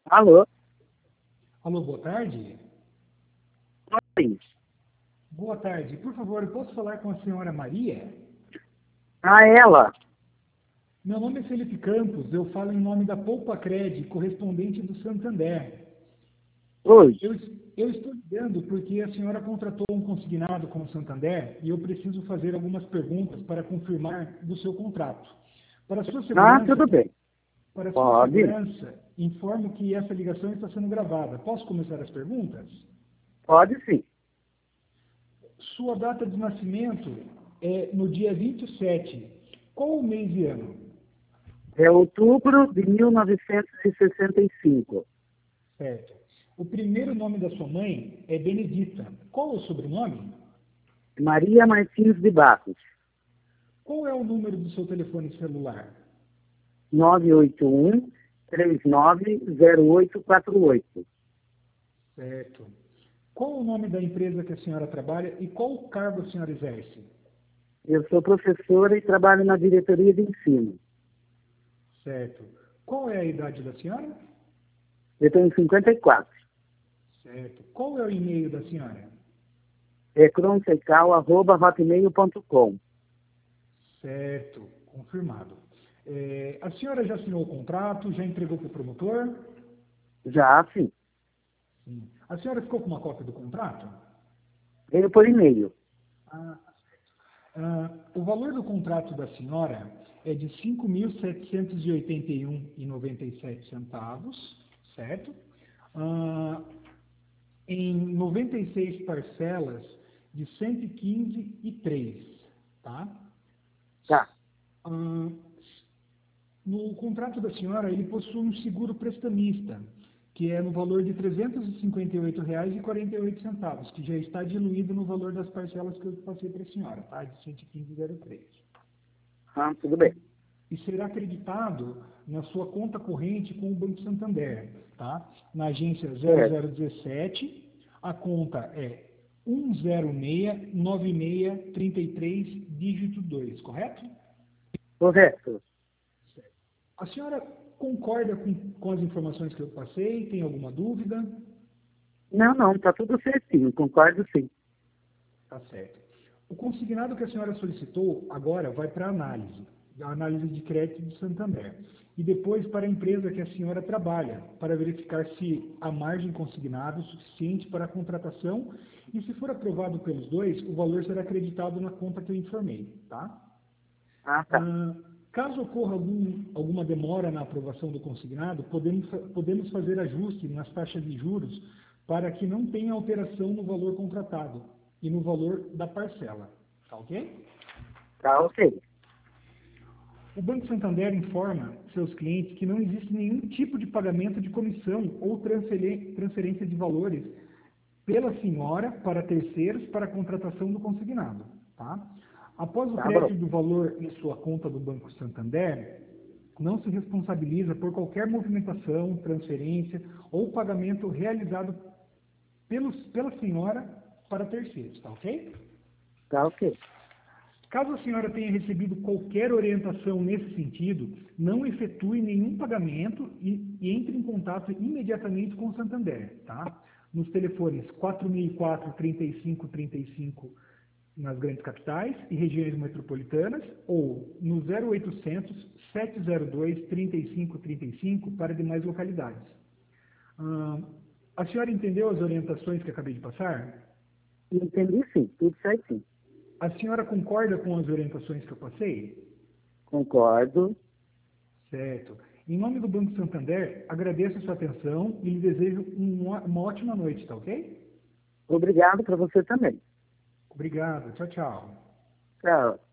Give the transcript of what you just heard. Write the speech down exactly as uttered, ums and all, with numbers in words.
Alô? Alô, boa tarde. Oi. Boa tarde. Por favor, eu posso falar com a senhora Maria? Ah, ela? Meu nome é Felipe Campos, eu falo em nome da Poupa Cred, correspondente do Santander. Oi. Eu, eu estou ligando porque a senhora contratou um consignado com o Santander e eu preciso fazer algumas perguntas para confirmar do seu contrato. Para sua Ah, segurança, tudo bem. para sua Pode? segurança, informo que essa ligação está sendo gravada. Posso começar as perguntas? Pode sim. Sua data de nascimento é no dia vinte e sete. Qual o mês e ano? É outubro de mil novecentos e sessenta e cinco. Certo. O primeiro nome da sua mãe é Benedita. Qual o sobrenome? Maria Martins de Barros. Qual é o número do seu telefone celular? nove oito um, três nove zero oito quatro oito. Certo. Qual o nome da empresa que a senhora trabalha e qual o cargo a senhora exerce? Eu sou professora e trabalho na diretoria de ensino. Certo. Qual é a idade da senhora? Eu tenho cinquenta e quatro. Certo. Qual é o e-mail da senhora? É cronsecal arroba hotmail ponto com. Certo. Confirmado. É, a senhora já assinou o contrato? Já entregou para o promotor? Já, sim. Sim. A senhora ficou com uma cópia do contrato? Veio por e-mail. Ah, ah, o valor do contrato da senhora é de cinco mil setecentos e oitenta e um reais e noventa e sete centavos, certo? Ah, em noventa e seis parcelas de cento e quinze reais e três centavos, tá? Tá. Ah, no contrato da senhora, ele possui um seguro prestamista, que é no valor de trezentos e cinquenta e oito reais e quarenta e oito centavos, que já está diluído no valor das parcelas que eu passei para a senhora, tá? De cento e quinze reais e três centavos. Ah, tudo bem. E será acreditado na sua conta corrente com o Banco Santander, tá? Na agência zero Certo. zero dezessete, a conta é um zero seis nove seis três três, dígito dois, correto? Correto. A senhora concorda com, com as informações que eu passei? Tem alguma dúvida? Não, não, tá tudo certinho. Concordo sim. Tá certo. O consignado que a senhora solicitou agora vai para análise, a análise de crédito do Santander. E depois para a empresa que a senhora trabalha, para verificar se há margem consignada o suficiente para a contratação e se for aprovado pelos dois, o valor será acreditado na conta que eu informei, tá? Ah, tá. Ah, caso ocorra algum, alguma demora na aprovação do consignado, podemos, podemos fazer ajuste nas taxas de juros para que não tenha alteração no valor contratado e no valor da parcela. Tá ok? Tá ok. O Banco Santander informa seus clientes que não existe nenhum tipo de pagamento de comissão ou transferi- transferência de valores pela senhora para terceiros para a contratação do consignado. Tá? Após o Tá bom. crédito do valor em sua conta do Banco Santander, não se responsabiliza por qualquer movimentação, transferência ou pagamento realizado pelos, pela senhora para terceiros, tá ok? Tá ok. Caso a senhora tenha recebido qualquer orientação nesse sentido, não efetue nenhum pagamento e, e entre em contato imediatamente com o Santander, tá? Nos telefones quatro mil e quatro, trinta e cinco, trinta e cinco nas grandes capitais e regiões metropolitanas ou no zero oitocentos, sete zero dois, trinta e cinco trinta e cinco para demais localidades. Ah, a senhora entendeu as orientações que acabei de passar? Entendi sim, tudo certinho. A senhora concorda com as orientações que eu passei? Concordo. Certo. Em nome do Banco Santander, agradeço a sua atenção e lhe desejo um ó- uma ótima noite, tá ok? Obrigado para você também. Obrigado. Tchau, tchau. Tchau.